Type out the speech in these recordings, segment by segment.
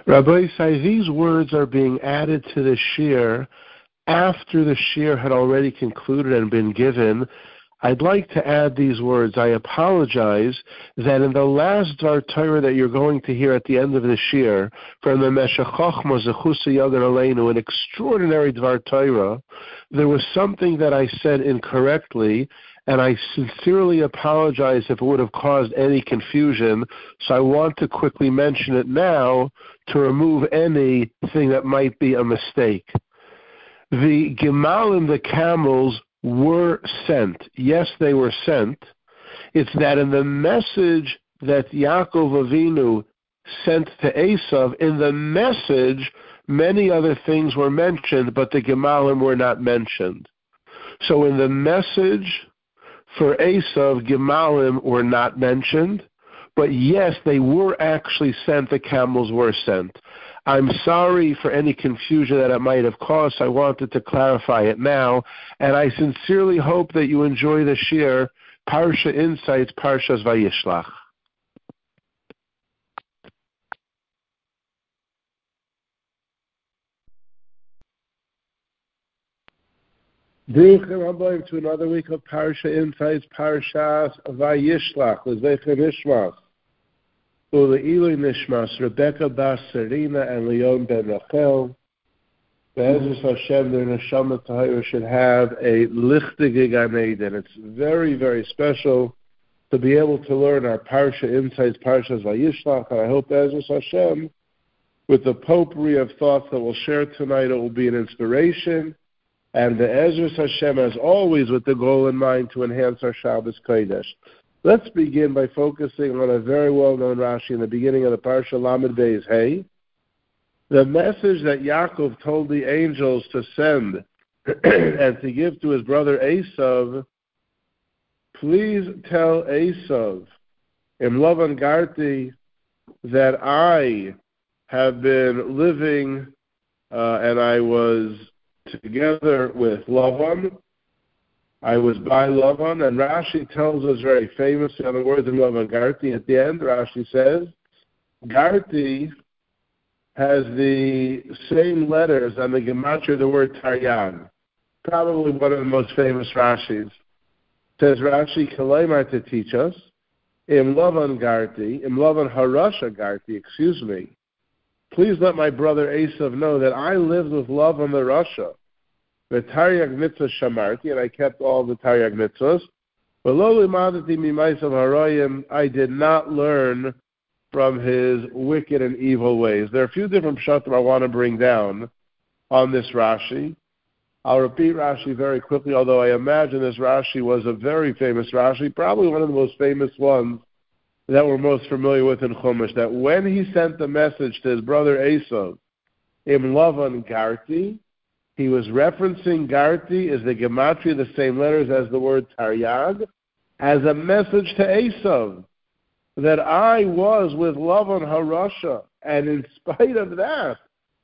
Rabbi Isai, these words are being added to the shir after the shir had already concluded and been given. I'd like to add these words. I apologize that in the last Dvar Torah that you're going to hear at the end of the shir, from the Meshech Chochma Zechusa Yadin Aleinu, an extraordinary Dvar Torah, there was something that I said incorrectly, and I sincerely apologize if it would have caused any confusion, so I want to quickly mention it now to remove anything that might be a mistake. The Gemalim, the camels, were sent. Yes, they were sent. It's that in the message that Yaakov Avinu sent to Esav, in the message, many other things were mentioned, but the Gemalim were not mentioned. So in the message for Esav, Gemalim were not mentioned, but yes, they were actually sent, the camels were sent. I'm sorry for any confusion that it might have caused. I wanted to clarify it now, and I sincerely hope that you enjoy the shir, Parsha Insights, Parshas Vayishlach. Bruchim Habayim to another week of Parsha Insights, Parshas Vayishlach, L'zeicher Nishmas. Ule'ilui Nishmas, Rebecca Bas Serena and Leon Ben Rachel. Be'ezus Hashem, their Neshama Tahira should have a lichtige Gan Eden. It's very, very special to be able to learn our Parsha Insights, Parshas Vayishlach, and I hope Be'ezus Hashem, with the potpourri of thoughts that we'll share tonight, it will be an inspiration, and Be'ezus Hashem, as always, with the goal in mind to enhance our Shabbos Kodesh. Let's begin by focusing on a very well-known Rashi in the beginning of the Parsha Lamed Beis Hey. The message that Yaakov told the angels to send and to give to his brother Esav, please tell Esav, Im Lavan Garti, that I have been living and I was together with Lavan. I was by Lavan, and Rashi tells us very famously on the words of Lavan Garti at the end. Rashi says, Garti has the same letters on the gematria of the word Taryag. Probably one of the most famous Rashis. Says Rashi, Kalaimar to teach us, Im Lavan Garti, Im Lavan Harasha Garti, excuse me. Please let my brother Esav know that I lived with Lavan the Rasha. The Taryag mitzvah shamarti, and I kept all the Taryag mitzvahs. But lo limadati mimaisav harayim, I did not learn from his wicked and evil ways. There are a few different pshatim I want to bring down on this Rashi. I'll repeat Rashi very quickly, although I imagine this Rashi was a very famous Rashi, probably one of the most famous ones that we're most familiar with in Chumash, that when he sent the message to his brother Esav, Im Lavan Garti, he was referencing Garti as the gematria, the same letters as the word Taryag, as a message to Esav, that I was with Lavan Harasha, and in spite of that,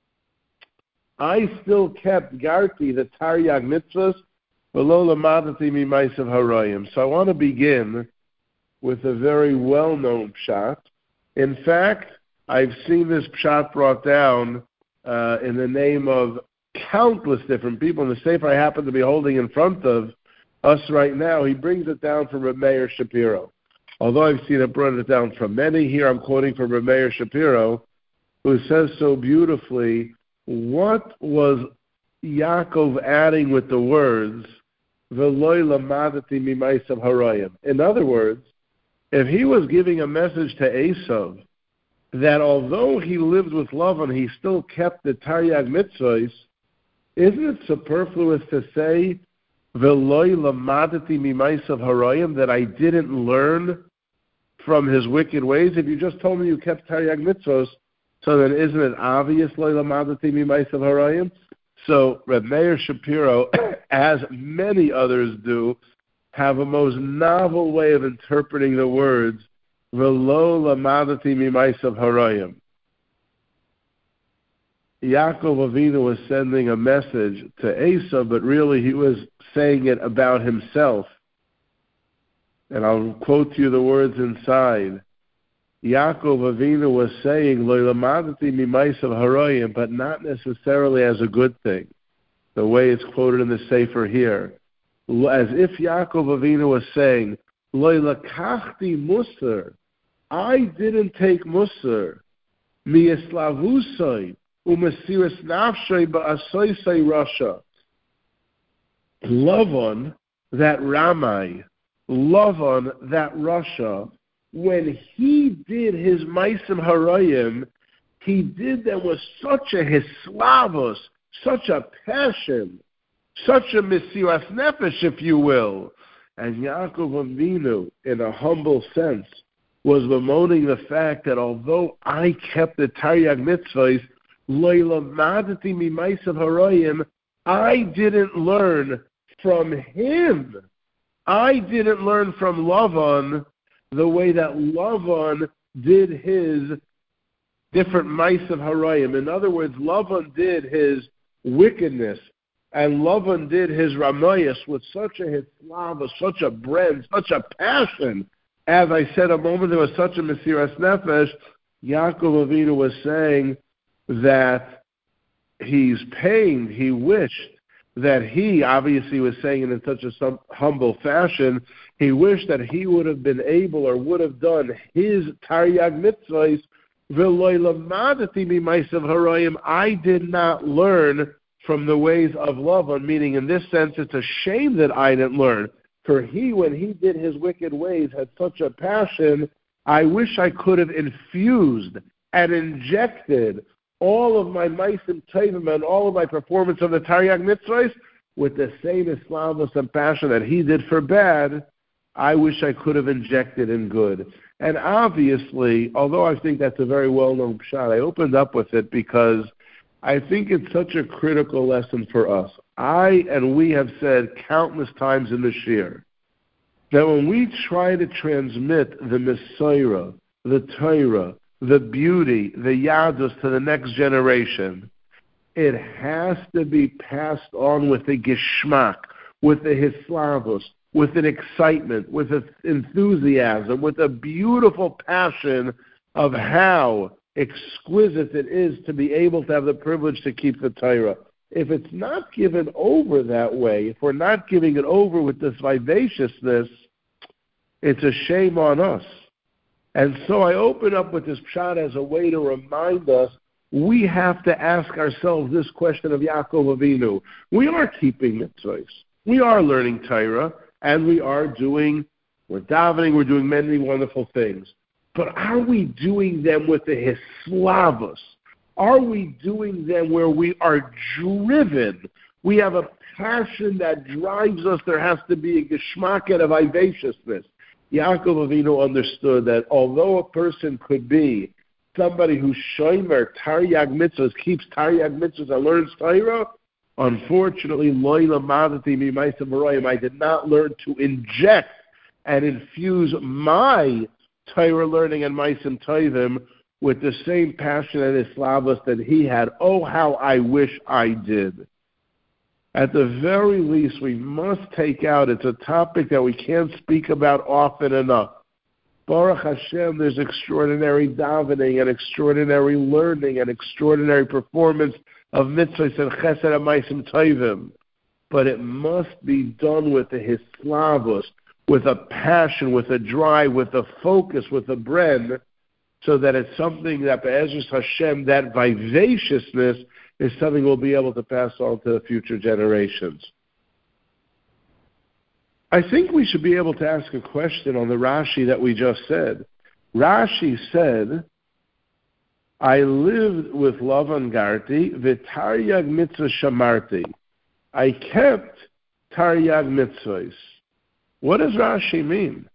I still kept Garti, the Taryag mitzvahs, below lamadati mimaisav harayim. So I want to begin with a very well-known pshat. In fact, I've seen this pshat brought down in the name of countless different people. In the sefer I happen to be holding in front of us right now, he brings it down from Reb Meir Shapiro. Although I've seen it brought it down from many, here I'm quoting from Reb Meir Shapiro, who says so beautifully, what was Yaakov adding with the words, V'loi lamadati mimaisav harayim? In other words, if he was giving a message to Esav, that although he lived with Lavan, he still kept the Taryag mitzvahs, isn't it superfluous to say, V'loi lamadati mimaisav harayim, that I didn't learn from his wicked ways? If you just told me you kept Taryag mitzvahs, so then isn't it obvious, Loi lamadati mimaisav harayim? So Reb Meir Shapiro, as many others do, have a most novel way of interpreting the words, V'lo lamadati mimaisav harayim. Yaakov Avinu was sending a message to Esav, but really he was saying it about himself. And I'll quote you the words inside. Yaakov Avinu was saying, Lo lamadati mimaisav haroyim, but not necessarily as a good thing, the way it's quoted in the Sefer here. As if Yaakov Avinu was saying, Lo lakachti musar, I didn't take musar, miyeslavusai, umesiris nafshay ba'asoisai rasha. Lavan, that Ramai, Lavan, that Rasha, when he did his Maisim Harayim, he did them with such a hislavos, such a passion, such a mesiras nefesh, if you will. And Yaakov Avinu, in a humble sense, was bemoaning the fact that although I kept the Taryag mitzvahs, lo lamadati mi Maisim Harayim, I didn't learn from him. I didn't learn from Lavan the way that Lavan did his different Maisav Harayim. In other words, Lavan did his wickedness, and Lavan did his Ramayas with such a hislava, such a bren, such a passion. As I said a moment ago, such a Mesiras Nefesh, Yaakov Avinu was saying that he's pained, he wished that he obviously was saying it in such a humble fashion, he wished that he would have been able or would have done his Taryag mitzvahs, v'lo lamadati mimaisav harayim, I did not learn from the ways of Lavan, meaning in this sense it's a shame that I didn't learn. For he, when he did his wicked ways, had such a passion, I wish I could have infused and injected all of my Maisim Tovim and all of my performance of the Taryag mitzvahs with the same Islamos and passion that he did for bad, I wish I could have injected in good. And obviously, although I think that's a very well-known pshat, I opened up with it because I think it's such a critical lesson for us. We have said countless times in this year that when we try to transmit the Messiah, the Torah, the beauty, the yadus to the next generation, it has to be passed on with a geschmack, with a hislavos, with an excitement, with an enthusiasm, with a beautiful passion of how exquisite it is to be able to have the privilege to keep the Torah. If it's not given over that way, if we're not giving it over with this vivaciousness, it's a shame on us. And so I open up with this pshat as a way to remind us we have to ask ourselves this question of Yaakov Avinu. We are keeping mitzvahs. We are learning Torah, and we're davening, we're doing many wonderful things. But are we doing them with the hislavos? Are we doing them where we are driven? We have a passion that drives us. There has to be a geschmack and a vivaciousness. Yaakov Avinu understood that although a person could be somebody who's shomer Taryag mitzvahs, keeps Taryag mitzvahs and learns Torah, unfortunately, I did not learn to inject and infuse my Torah learning and Maisim Tovim with the same passion and Islavos that he had. Oh, how I wish I did. At the very least, we must take out, it's a topic that we can't speak about often enough. Baruch Hashem, there's extraordinary davening and extraordinary learning and extraordinary performance of mitzvahs and chesed and maisim tovim. But it must be done with a hislavos, with a passion, with a drive, with a focus, with a bren, so that it's something that Be'ezus Hashem, that vivaciousness, is something we'll be able to pass on to the future generations. I think we should be able to ask a question on the Rashi that we just said. Rashi said, I lived with Lavan Garti, v'taryag mitzvah shamarti. I kept taryag mitzvahs. What does Rashi mean?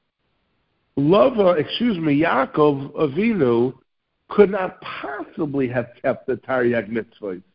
Yaakov Avinu could not possibly have kept the Taryag mitzvahs.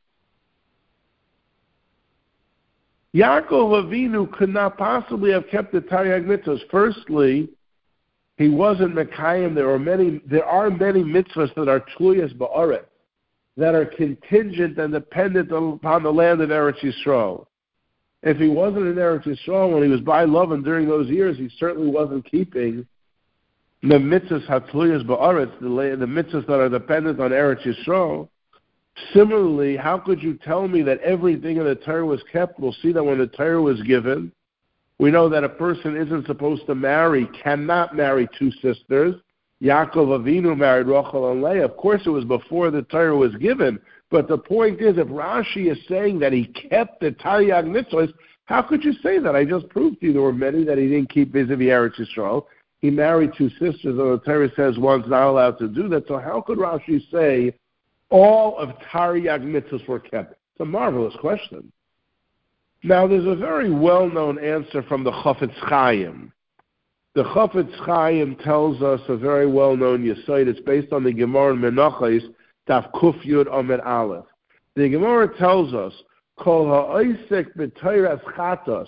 Yaakov Avinu could not possibly have kept the Taryag mitzvahs. Firstly, he wasn't Mekayim. There are many mitzvahs that are tluyas ba'aret, that are contingent and dependent upon the land of Eretz Yisrael. If he wasn't in Eretz Yisrael when he was by Lavan during those years, he certainly wasn't keeping the mitzvahs hatluyas ba'aretz, the mitzvahs that are dependent on Eretz Yisrael. Similarly, how could you tell me that everything in the Torah was kept? We'll see that when the Torah was given, we know that a person isn't supposed to cannot marry two sisters. Yaakov Avinu married Rachel and Leah. Of course, it was before the Torah was given. But the point is, if Rashi is saying that he kept the Taryag mitzvahs, how could you say that? I just proved to you there were many that he didn't keep vis-a-vis Eretz Yisrael. He married two sisters, and the Torah says one's not allowed to do that. So how could Rashi say all of Taryag mitzvahs were kept? It's a marvelous question. Now, there's a very well-known answer from the Chafetz Chaim. The Chafetz Chaim tells us a very well-known yesod. It's based on the Gemara in Menachos, Daf Kuf Yud Amud Aleph. The Gemara tells us, Kol ha'osek b'Torah chatos,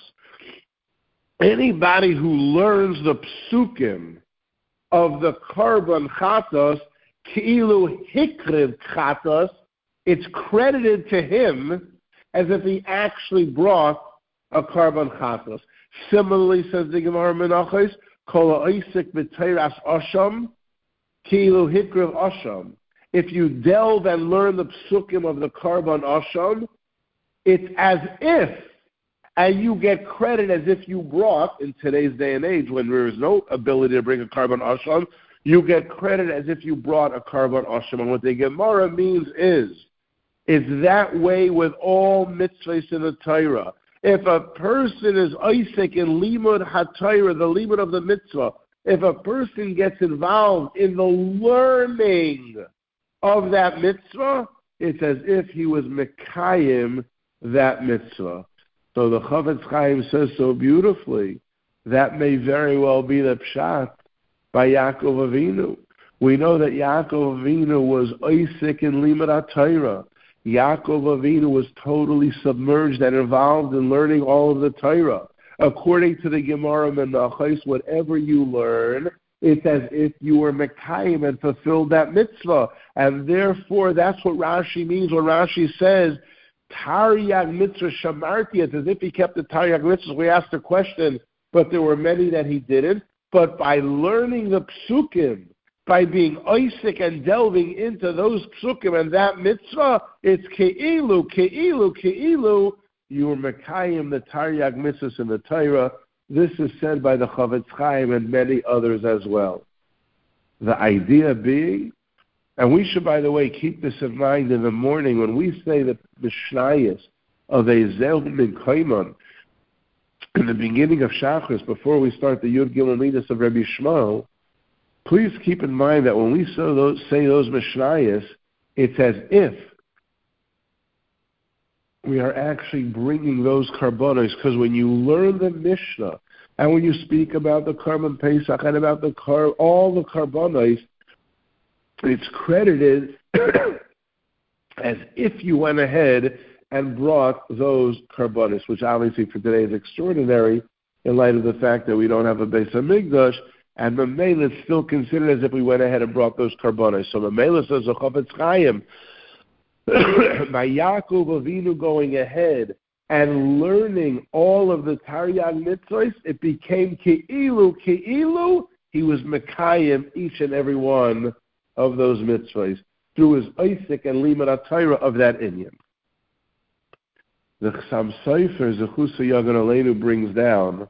anybody who learns the psukim of the Karban chatos, ki'ilu hikriv chatos, it's credited to him as if he actually brought a Karban chatos. Similarly, says the Gemara Menachos, Kol ha'osek b'Torah asham, ki'ilu hikriv asham. If you delve and learn the psukim of the Karban asham, it's as if, and you get credit as if you brought, in today's day and age when there is no ability to bring a Karban asham, you get credit as if you brought a Karban asham. And what the Gemara means is, it's that way with all mitzvahs in the Torah. If a person is Isaac in Limud HaTorah, the Limud of the mitzvah, if a person gets involved in the learning of that mitzvah, it's as if he was Mekayim that mitzvah. So the Chafetz Chaim says so beautifully, that may very well be the pshat by Yaakov Avinu. We know that Yaakov Avinu was Isaac in Limud HaTorah. Yaakov Avinu was totally submerged and involved in learning all of the Torah. According to the Gemara Menachos, whatever you learn, it's as if you were Mekayim and fulfilled that mitzvah. And therefore, that's what Rashi means when Rashi says, Taryag mitzvah shamarti, it's as if he kept the Taryag mitzvahs. We asked the question, but there were many that he didn't. But by learning the psukim, by being Isaac and delving into those psukim and that mitzvah, it's ke'ilu, you were Mekayim the Taryag mitzvahs in the Torah. This is said by the Chafetz Chaim and many others as well. The idea being, and we should, by the way, keep this in mind in the morning when we say the Mishnayos of Ezel Min Kaiman in the beginning of Shachris, before we start the Yud Gimel Midas of Rabbi Shmuel, please keep in mind that when we say those Mishnayos, it's as if we are actually bringing those karbonos, because when you learn the Mishnah and when you speak about the Karban Pesach and about all the karbonos, it's credited as if you went ahead and brought those karbonos, which obviously for today is extraordinary in light of the fact that we don't have a Beis HaMikdash, and Mamela is still considered as if we went ahead and brought those karbonos. So Mamela says, the Chafetz Chaim, by Yaakov Avinu going ahead and learning all of the Taryag mitzvahs, it became ke'ilu, he was Mekayim each and every one of those mitzvahs through his Isaac and Limud HaTorah of that inyan. The Chassam Sofer, Zechusa Yagan Aleinu, brings down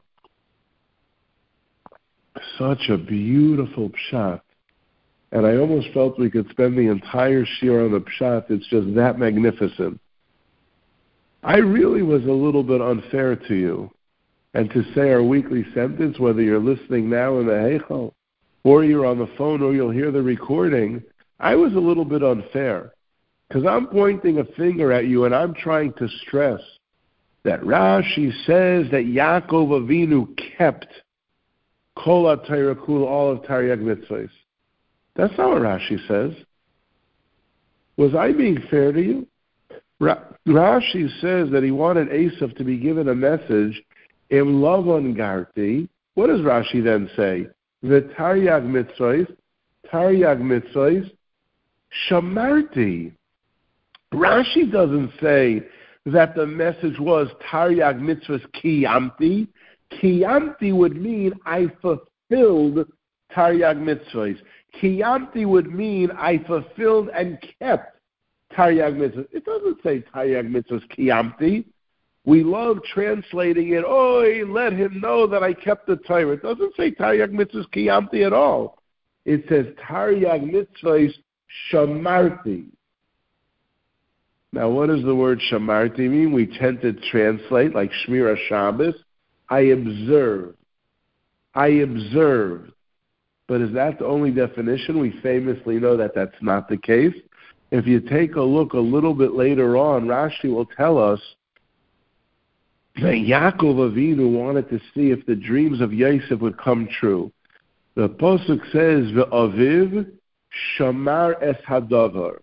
such a beautiful pshat. And I almost felt we could spend the entire shiur on the pshat. It's just that magnificent. I really was a little bit unfair to you. And to say our weekly sentence, whether you're listening now in the Heichal, or you're on the phone, or you'll hear the recording, I was a little bit unfair. Because I'm pointing a finger at you, and I'm trying to stress that Rashi says that Yaakov Avinu kept Kol HaTorah Kula, all of Taryag mitzvahs. That's not what Rashi says. Was I being fair to you? Rashi says that he wanted Esav to be given a message, Im Lavan Garti. What does Rashi then say? The Taryag mitzvahs, Shamarti. Rashi doesn't say that the message was Taryag mitzvahs Kiyamti. Kiyamti would mean I fulfilled Taryag mitzvahs. Kiyamti would mean I fulfilled and kept Taryag mitzvahs. It doesn't say Taryag mitzvahs Kiyamti. We love translating it, let him know that I kept the Torah. It doesn't say Taryag mitzvahs Kiyamti at all. It says Taryag mitzvahs Shamarti. Now, what does the word Shamarti mean? We tend to translate like Shmira Shabbos. I observed. But is that the only definition? We famously know that that's not the case. If you take a look a little bit later on, Rashi will tell us that Yaakov Avinu wanted to see if the dreams of Yosef would come true. The Pasuk says, Ve'aviv shamar es hadavar.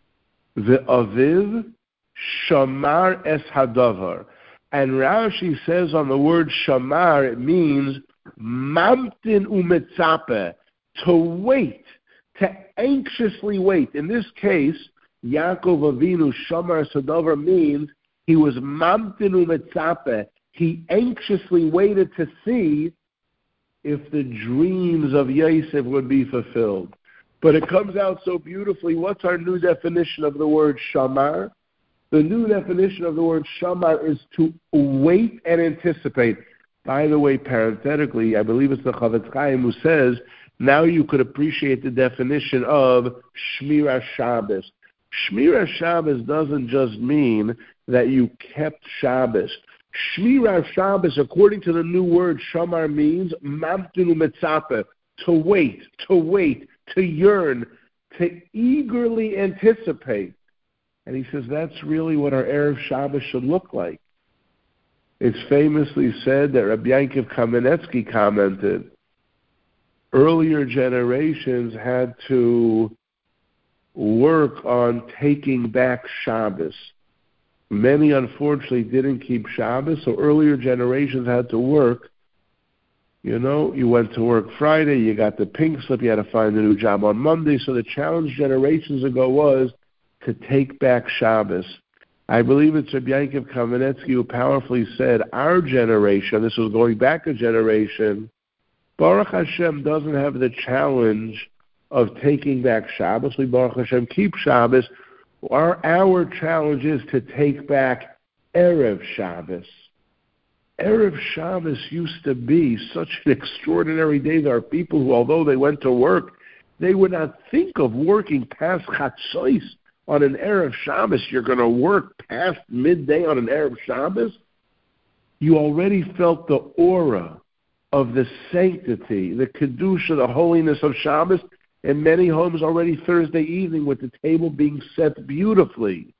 Ve'aviv shamar es hadavar. And Rashi says on the word shamar, it means mamtin umetzape, to wait, to anxiously wait. In this case, Yaakov Avinu shamar es hadavar means he was mamtin umetzape. He anxiously waited to see if the dreams of Yosef would be fulfilled. But it comes out so beautifully. What's our new definition of the word shamar? The new definition of the word shamar is to wait and anticipate. By the way, parenthetically, I believe it's the Chavetz Chaim who says, now you could appreciate the definition of Shmira Shabbos. Shmira Shabbos doesn't just mean that you kept Shabbos. Shmira Shabbos, according to the new word shamar, means mamtinu metzape, to wait, to yearn, to eagerly anticipate. And he says that's really what our Erev Shabbos should look like. It's famously said that Rabbi Yankiv Kamenetsky commented, earlier generations had to work on taking back Shabbos. Many, unfortunately, didn't keep Shabbos, so earlier generations had to work. You know, you went to work Friday, you got the pink slip, you had to find a new job on Monday. So the challenge generations ago was to take back Shabbos. I believe it's Rabbi Yankiv Kamenetsky who powerfully said, our generation, this was going back a generation, Baruch Hashem doesn't have the challenge of taking back Shabbos. We, Baruch Hashem, keep Shabbos. Our challenge is to take back Erev Shabbos. Erev Shabbos used to be such an extraordinary day. There are people who, although they went to work, they would not think of working past Chatzos on an Erev Shabbos. You're going to work past midday on an Erev Shabbos? You already felt the aura of the sanctity, the Kedusha, the holiness of Shabbos. In many homes already Thursday evening with the table being set beautifully.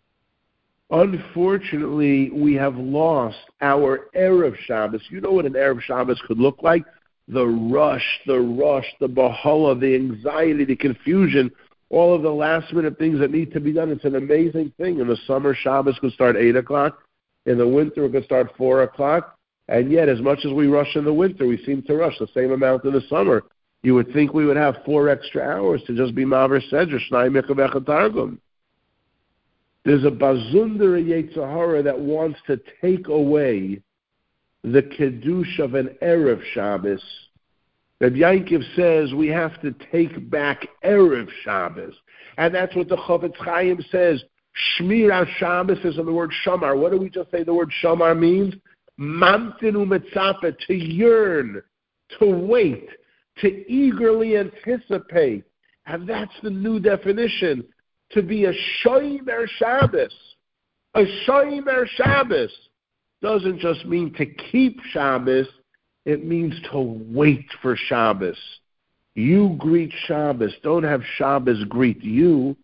Unfortunately, we have lost our Erev Shabbos. You know what an Erev Shabbos could look like? The rush, the bahala, the anxiety, the confusion, all of the last-minute things that need to be done. It's an amazing thing. In the summer, Shabbos could start 8 o'clock. In the winter, it could start 4 o'clock. And yet, as much as we rush in the winter, we seem to rush the same amount in the summer. You would think we would have 4 extra hours to just be Maver Sedra, Shnai Mikavech Targum. There's a Bazundara Yetzirah that wants to take away the Kiddush of an Erev Shabbos. Rabbi Yankiv says we have to take back Erev Shabbos. And that's what the Chavetz Chaim says. Shmira Shabbos is in the word Shamar. What do we just say the word Shamar means? Mamtinu Metzape, to yearn, to wait, to eagerly anticipate. And that's the new definition. To be a Shomer Shabbos. A Shomer Shabbos doesn't just mean to keep Shabbos. It means to wait for Shabbos. You greet Shabbos. Don't have Shabbos greet you.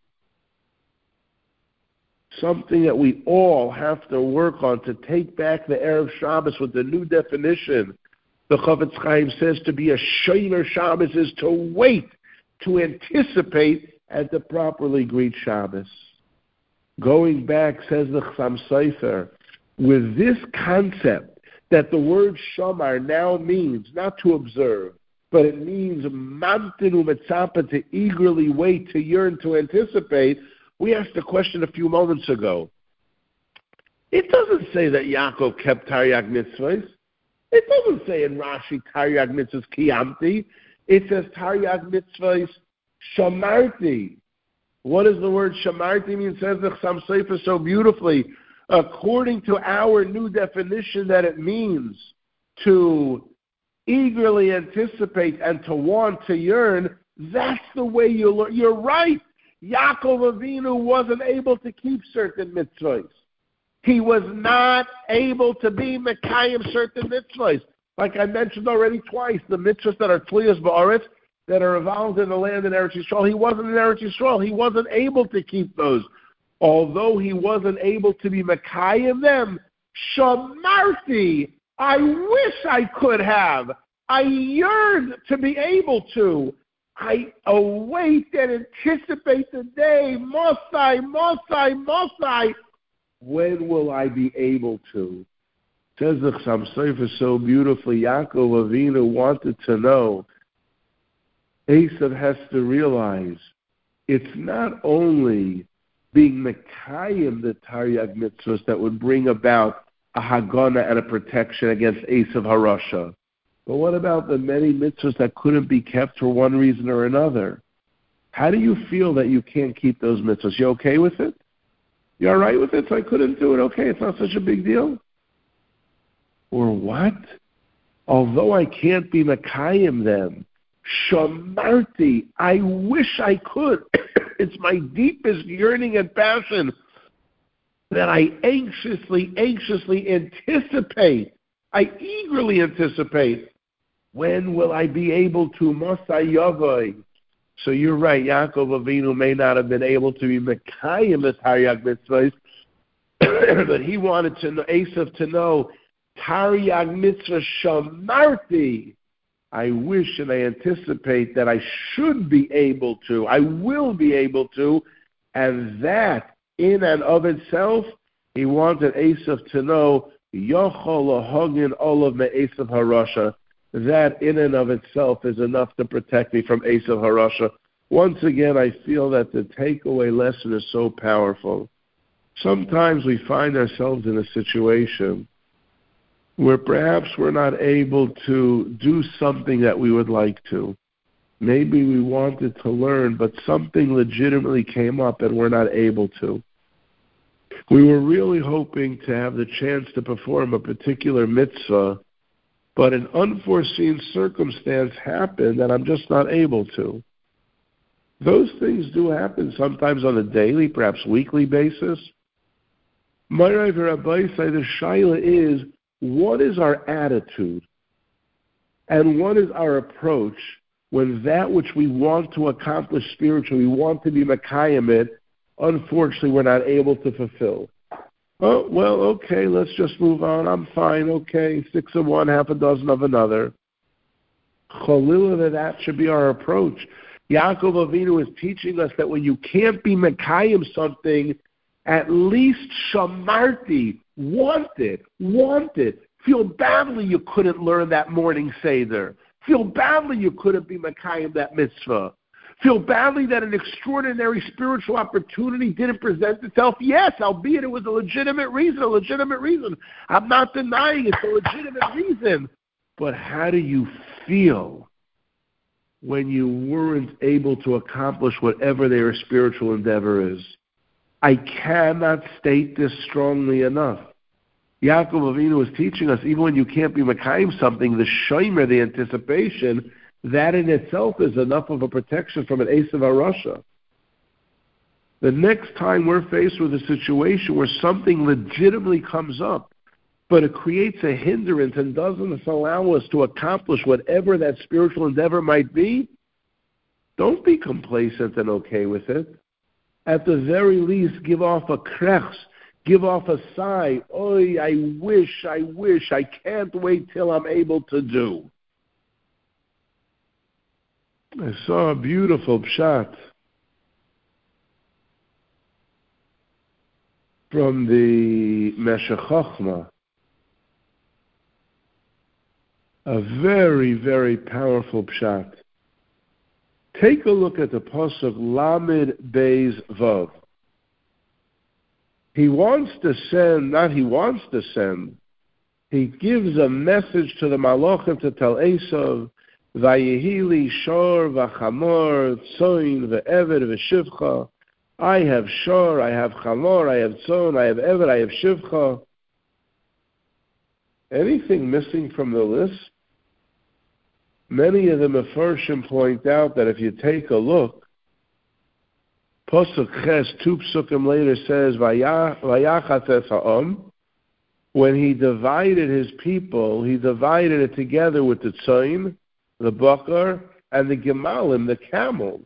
Something that we all have to work on to take back the Erev Shabbos with the new definition. The Chavetz Chaim says to be a Shomer Shabbos is to wait, to anticipate, and to properly greet Shabbos. Going back, says the Chassam Sofer, with this concept that the word Shamar now means not to observe, but it means mamtinu metzapa, to eagerly wait, to yearn, to anticipate. We asked a question a few moments ago. It doesn't say that Yaakov kept Taryag mitzvahs. It doesn't say in Rashi Taryag mitzvahs kiyamti. It says Taryag mitzvahs shamarti. What does the word shamarti mean? Says the Chassam Sofer so beautifully. According to our new definition, that it means to eagerly anticipate and to want, to yearn. That's the way you learn. You're right. Yaakov Avinu wasn't able to keep certain mitzvahs. He was not able to be mekayim certain mitzvahs. Like I mentioned already twice, the mitzvahs that are tliyas ba'aretz, that are involved in the land in Eretz Yisrael, he wasn't in Eretz Yisrael. He wasn't able to keep those. Although he wasn't able to be mekayim them, shamarti, I wish I could have. I yearned to be able to. I await and anticipate the day, Mosai. When will I be able to? Says the Chassam Sofer so beautifully, Yaakov Avinu wanted to know, Esav has to realize, it's not only being mekayim the Taryag mitzvahs that would bring about a hagana and a protection against Esav Harasha. But what about the many mitzvahs that couldn't be kept for one reason or another? How do you feel that you can't keep those mitzvahs? You okay with it? You all right with it? So I couldn't do it. Okay, it's not such a big deal. Or what? Although I can't be mekayim them, shamarti, I wish I could. It's my deepest yearning and passion that I anxiously anticipate. I eagerly anticipate. When will I be able to? Mosai Yavai. So you're right, Yaakov Avinu may not have been able to be mekayim the Taryag mitzvahs, but he wanted to know, Esav to know, Taryag mitzvah shamarti. I wish and I anticipate that I should be able to, I will be able to, and that in and of itself, he wanted Esav to know, Yochol lahogin olav me'esav harasha. That in and of itself is enough to protect me from Esav Harasha. Once again, I feel that the takeaway lesson is so powerful. Sometimes we find ourselves in a situation where perhaps we're not able to do something that we would like to. Maybe we wanted to learn, but something legitimately came up and we're not able to. We were really hoping to have the chance to perform a particular mitzvah, but an unforeseen circumstance happened and I'm just not able to. Those things do happen sometimes on a daily, perhaps weekly basis. My Rabbi say the shaila is, what is our attitude and what is our approach when that which we want to accomplish spiritually, we want to be mekayim it, unfortunately we're not able to fulfill? Oh, well, okay, let's just move on. I'm fine, okay, 6 of one, half a dozen of another. Chalila, that should be our approach. Yaakov Avinu is teaching us that when you can't be mekayim something, at least shamarti, want it. Feel badly you couldn't learn that morning seder. Feel badly you couldn't be mekayim that mitzvah. Feel badly that an extraordinary spiritual opportunity didn't present itself. Yes, albeit it was a legitimate reason. I'm not denying it's a legitimate reason. But how do you feel when you weren't able to accomplish whatever their spiritual endeavor is? I cannot state this strongly enough. Yaakov Avinu is teaching us, even when you can't be mekayim something, the shomer, the anticipation, that in itself is enough of a protection from an Esav Harasha. The next time we're faced with a situation where something legitimately comes up, but it creates a hindrance and doesn't allow us to accomplish whatever that spiritual endeavor might be, don't be complacent and okay with it. At the very least, give off a krechs, give off a sigh. Oy, I wish, I can't wait till I'm able to do. I saw a beautiful pshat from the Meshech Chochmah. A very, very powerful pshat. Take a look at the pasuk Lamed Beis Vav. He gives a message to the Malachim to tell Esav, Vayihili shor v'chamor tzoin ve'eved v'shivcha. I have shor, I have chamor, I have tzon, I have eved, I have shivcha. Anything missing from the list? Many of the Mefarshim point out that if you take a look, Pasuk Ches, 2 psukim later says, Vayachates ha'am. When he divided his people, he divided it together with the tzoin, the bakar, and the gemalim, the camels.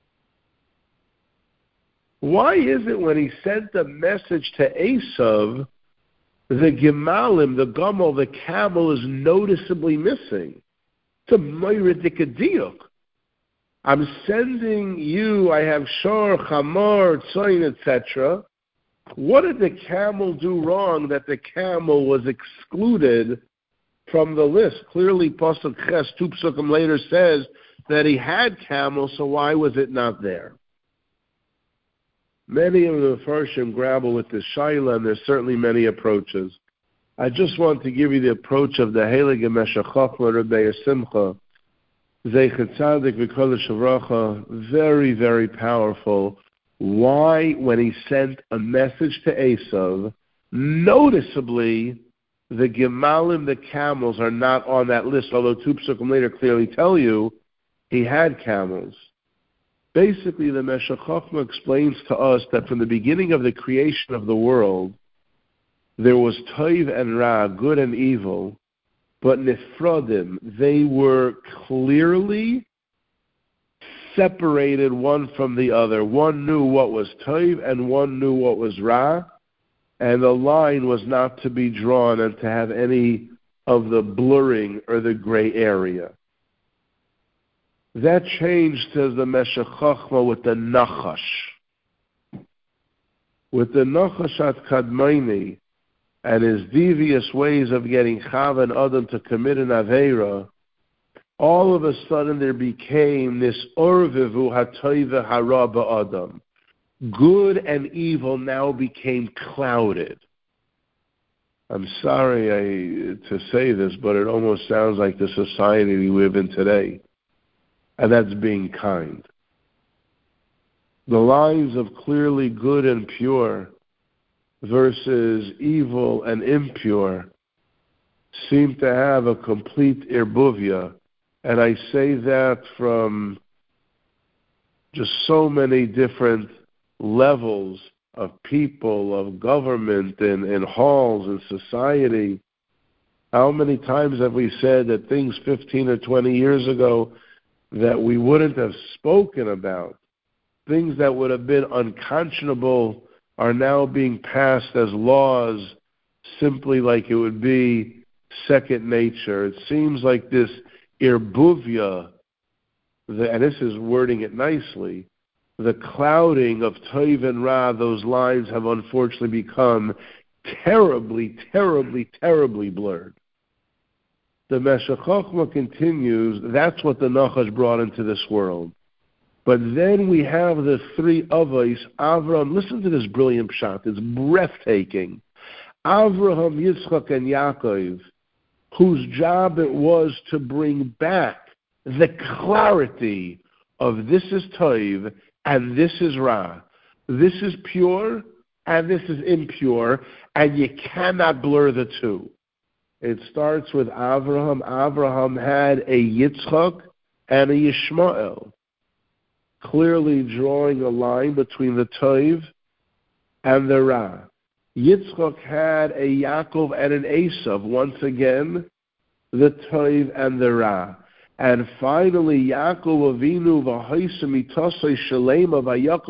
Why is it when he sent the message to Esav, the gemalim, the gamal, the camel is noticeably missing? It's a moiridik diuk. I'm sending you, I have shor, chamor, tzoin, etc. What did the camel do wrong that the camel was excluded from the list? Clearly, Pasuk Ches, 2 psukim later says that he had camels, so why was it not there? Many of the Mefarshim grapple with this shaila, and there's certainly many approaches. I just want to give you the approach of the Heilige Meshech Chochmah Rebbe Simcha, Zeichet Tzadik V'Kodesh Avracha, very, very powerful. Why, when he sent a message to Esav, noticeably the gemalim, the camels, are not on that list, although 2 psukim later clearly tell you he had camels. Basically, the Meshech Chochmah explains to us that from the beginning of the creation of the world, there was Toiv and Ra, good and evil, but Nifradim, they were clearly separated one from the other. One knew what was Toiv and one knew what was Ra, and the line was not to be drawn and to have any of the blurring or the gray area. That changed, says the Meshech Chochmah, with the Nachash. With the Nachashat Kadmaini and his devious ways of getting Chava and Adam to commit an Aveira, all of a sudden there became this Orvivu HaToiva Hara Ba'adam. Good and evil now became clouded. I'm sorry to say this, but it almost sounds like the society we live in today. And that's being kind. The lines of clearly good and pure versus evil and impure seem to have a complete irbuvia. And I say that from just so many different levels of people, of government, in halls, in society. How many times have we said that things 15 or 20 years ago that we wouldn't have spoken about, things that would have been unconscionable, are now being passed as laws simply like it would be second nature. It seems like this irbuvia, and this is wording it nicely, the clouding of Toiv and Ra, those lines have unfortunately become terribly, terribly, terribly blurred. The Meshech Chochmah continues, that's what the Nachash brought into this world. But then we have the 3 Avos, Avraham. Listen to this brilliant shot. It's breathtaking. Avraham, Yitzchak, and Yaakov, whose job it was to bring back the clarity of this is Toiv and this is Ra. This is pure and this is impure, and you cannot blur the two. It starts with Avraham. Avraham had a Yitzchak and a Yishmael, clearly drawing a line between the Toiv and the Ra. Yitzchak had a Yaakov and an Esav, once again, the Toiv and the Ra. And finally, Yaakov Avinu v'hoisem itasei shalema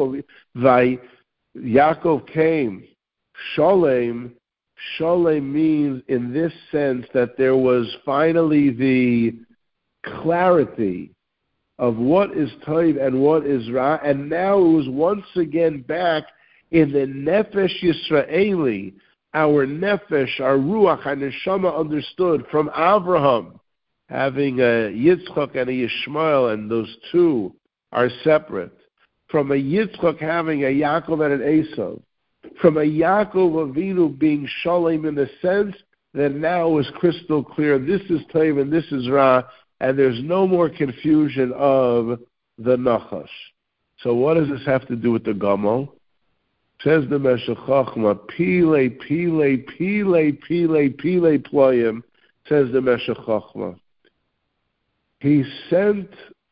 Yaakov came. Shalem means in this sense that there was finally the clarity of what is Toiv and what is Ra, and now it was once again back in the Nefesh Yisraeli, our Nefesh, our Ruach, our Neshama understood from Avraham, having a Yitzchak and a Yishmael, and those two are separate. From a Yitzchak having a Yaakov and an Esav. From a Yaakov Avinu being Shalom in the sense that now is crystal clear, this is Toiv and this is Ra, and there's no more confusion of the Nachash. So what does this have to do with the Gomel? Says the Meshech Chochma, Pile, Pile, Pile, Pile, Pile, Ployim, says the Meshech Chochma. He sent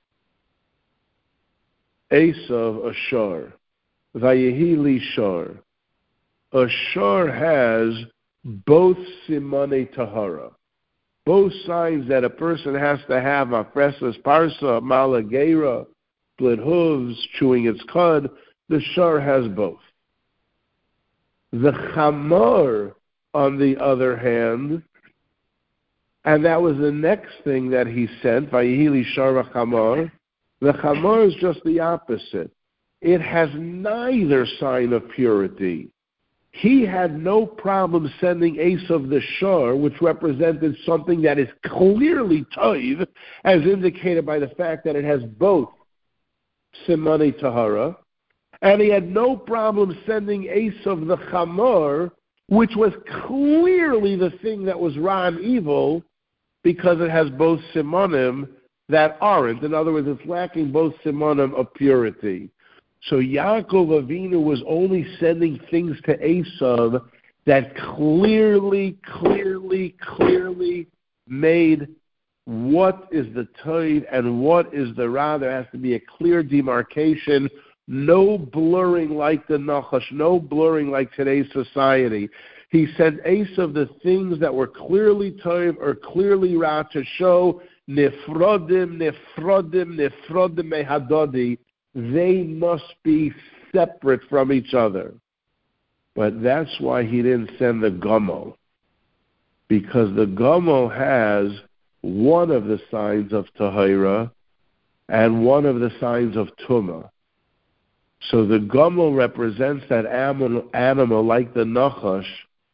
Esav a shor, Vayehi li shor. A shor has both simane tahara, both signs that a person has to have, afresas parsa, malagera, split hooves, chewing its cud. The shor has both. The chamor, on the other hand, and that was the next thing that he sent, Vayehi li shor v'chamor. The chamor is just the opposite. It has neither sign of purity. He had no problem sending Esav the shor, which represented something that is clearly toiv, as indicated by the fact that it has both simani tahara, and he had no problem sending Esav the chamor, which was clearly the thing that was ra and evil, because it has both simanim that aren't. In other words, it's lacking both simanim of purity. So Yaakov Avinu was only sending things to Esav that clearly made what is the toiv and what is the ra. There has to be a clear demarcation, no blurring like the Nachash, no blurring like today's society. He sent Esav the things that were clearly toiv or clearly ra to show nefrodim mehadodi. They must be separate from each other. But that's why he didn't send the Gomel, because the Gomel has one of the signs of Tahira and one of the signs of Tumah. So the Gomel represents that animal like the Nachash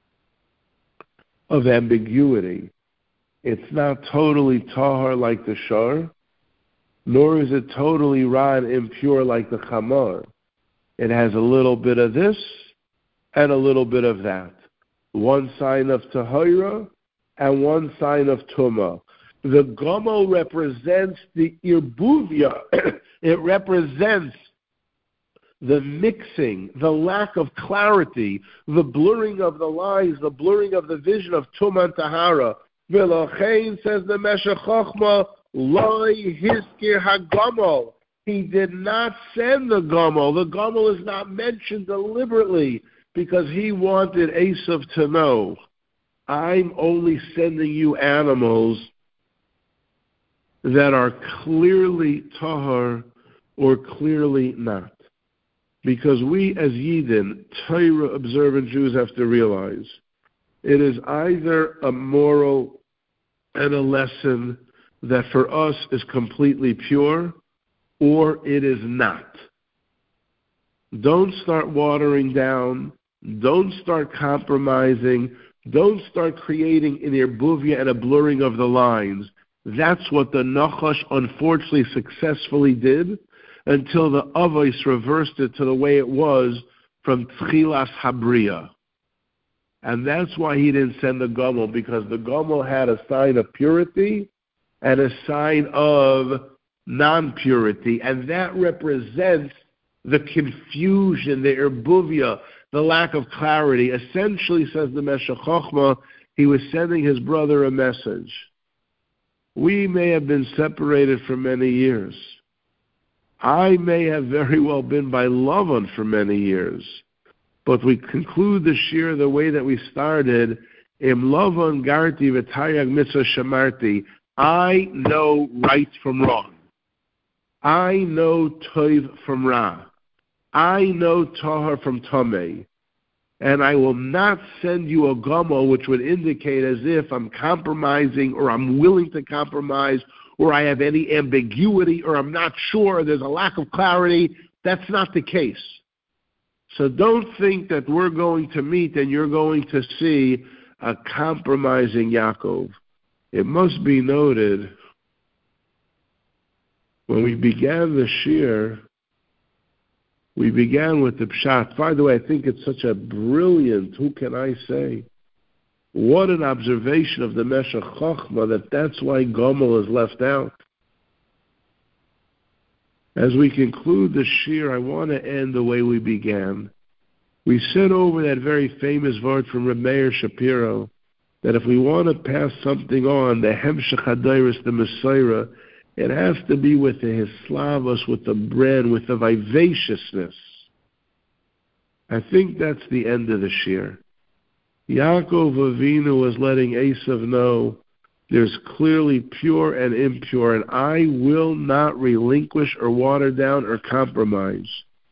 of ambiguity. It's not totally Tahar like the Shor, nor is it totally ra and impure like the chamor. It has a little bit of this and a little bit of that. One sign of tahira and one sign of tumah. The gomel represents the irbuvia. It represents the mixing, the lack of clarity, the blurring of the lines, the blurring of the vision of tumah and tahara. V'lochein, says the Meshech Chochma, Loi hiskir hagomel. He did not send the gomel. The gomel is not mentioned deliberately because he wanted Esav to know, I'm only sending you animals that are clearly tahar or clearly not. Because we as Yidden, Torah observant Jews, have to realize it is either a moral and a lesson that for us is completely pure, or it is not. Don't start watering down. Don't start compromising. Don't start creating an irbuvia and a blurring of the lines. That's what the Nachash unfortunately successfully did until the Avos reversed it to the way it was from Tchilas Habriya. And that's why he didn't send the Gomel, because the Gomel had a sign of purity and a sign of non-purity, and that represents the confusion, the irbuvia, the lack of clarity. Essentially, says the Meshech Chochma, he was sending his brother a message. We may have been separated for many years. I may have very well been by Lavan for many years. But we conclude the shir the way that we started, Im Lavan Garti V'Taryag Mitzvah Shamarti. I know right from wrong. I know Toiv from Ra. I know Tahar from Tomei. And I will not send you a Gomel which would indicate as if I'm compromising or I'm willing to compromise or I have any ambiguity or I'm not sure, there's a lack of clarity. That's not the case. So don't think that we're going to meet and you're going to see a compromising Yaakov. It must be noted, when we began the shir, we began with the pshat. By the way, I think it's such a brilliant, who can I say? What an observation of the Meshech Chochmah, that's why Gomel is left out. As we conclude the shir, I want to end the way we began. We said over that very famous word from Reb Meir Shapiro, that if we want to pass something on, the Hemshech HaDairis, the Messiah, it has to be with the Hislavos, with the bread, with the vivaciousness. I think that's the end of the shir. Yaakov Avinu was letting Esav know there's clearly pure and impure, and I will not relinquish or water down or compromise.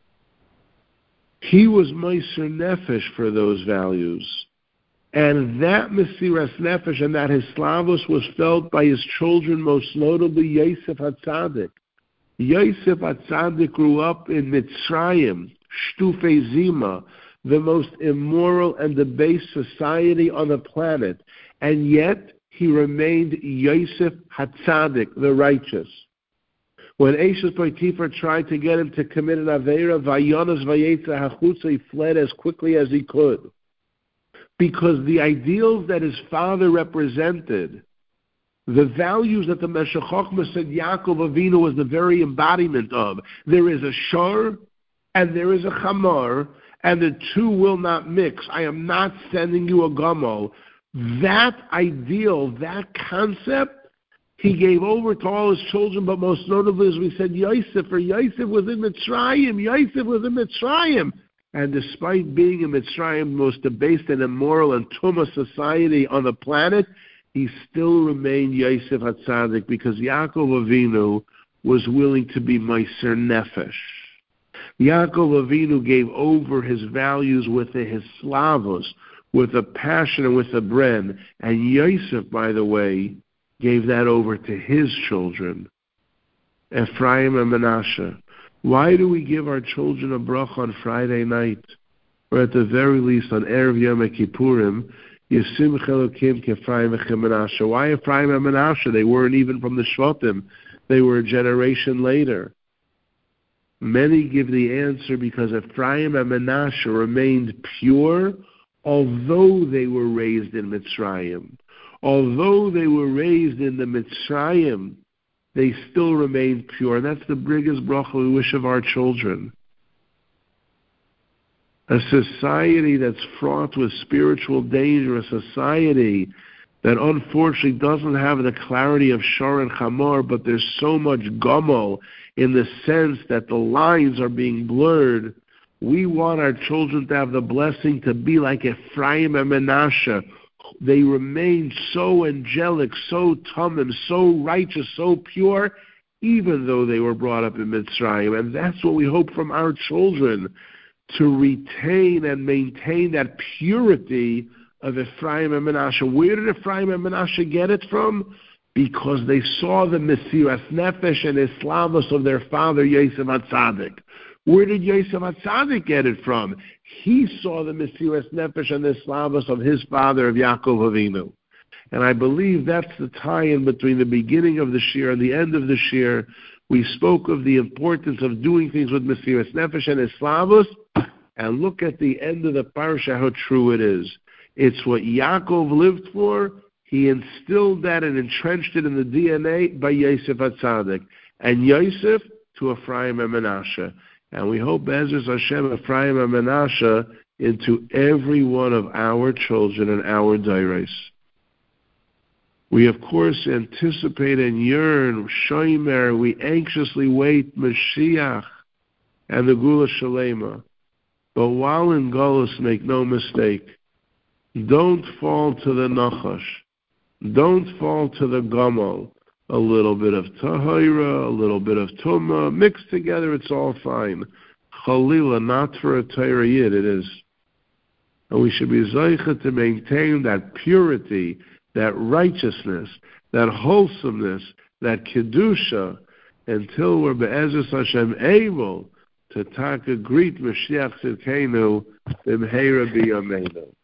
He was Meiser Nefesh for those values. And that Mesiras Nefesh and that Hislavos was felt by his children, most notably Yosef HaTzadik. Yosef HaTzadik grew up in Mitzrayim, Shtufei Zima, the most immoral and debased society on the planet. And yet, he remained Yosef HaTzadik, the righteous. When Eshes Potiphar tried to get him to commit an Aveira, Vayonas Vayetza Hachutza, he fled as quickly as he could. Because the ideals that his father represented, the values that the Meshech Chochmah said Yaakov Avinu was the very embodiment of, there is a shor and there is a chamor, and the two will not mix. I am not sending you a gomel. That ideal, that concept, he gave over to all his children, but most notably, as we said, Yosef, for Yosef was in Mitzrayim. Yosef was in Mitzrayim. And despite being in Mitzrayim, the most debased and immoral and tumah society on the planet, he still remained Yosef HaTzadik because Yaakov Avinu was willing to be Meiser Nefesh. Yaakov Avinu gave over his values with the Hislavos, with a passion and with a bren. And Yosef, by the way, gave that over to his children, Ephraim and Manasseh. Why do we give our children a bracha on Friday night? Or at the very least on Erev Yom Kippurim, Yisimcha Elokim K'Ephraim v'Manasseh. Why Ephraim and Manasseh? They weren't even from the Shvatim. They were a generation later. Many give the answer because Ephraim and Manasseh remained pure, although they were raised in Mitzrayim. Although they were raised in the Mitzrayim, they still remained pure. And that's the biggest bracha we wish of our children. A society that's fraught with spiritual danger, a society that unfortunately doesn't have the clarity of Shor and Chamor, but there's so much gomel in the sense that the lines are being blurred. We want our children to have the blessing to be like Ephraim and Manasseh. They remained so angelic, so tamim, so righteous, so pure, even though they were brought up in Mitzrayim. And that's what we hope from our children, to retain and maintain that purity of Ephraim and Manasseh. Where did Ephraim and Manasseh get it from? Because they saw the Mesiras Nefesh and Hislavos of their father, Yosef HaTzadik. Where did Yosef HaTzadik get it from? He saw the Mesiras Nefesh and the Hislavos of his father, of Yaakov Avinu. And I believe that's the tie-in between the beginning of the shir and the end of the shir. We spoke of the importance of doing things with Mesiras Nefesh and Hislavos, and look at the end of the parasha, how true it is. It's what Yaakov lived for. He instilled that and entrenched it in the DNA by Yosef HaTzadik. And Yosef to Ephraim and Manasseh. And we hope Be'ezus Hashem, Ephraim and Manasseh into every one of our children and our dairos. We, of course, anticipate and yearn, Shomer, we anxiously wait Mashiach and the Gula Shalema. But while in Golus, make no mistake, don't fall to the Nachash. Don't fall to the Gomel. A little bit of Tahira, a little bit of Tumah, mixed together, it's all fine. Chalila, not for a Torah Yid, it is. And we should be Zaycha to maintain that purity, that righteousness, that wholesomeness, that Kedusha, until we're Be'ezus Hashem able to greet Mashiach Tzidkenu, B'mheira B'yameinu.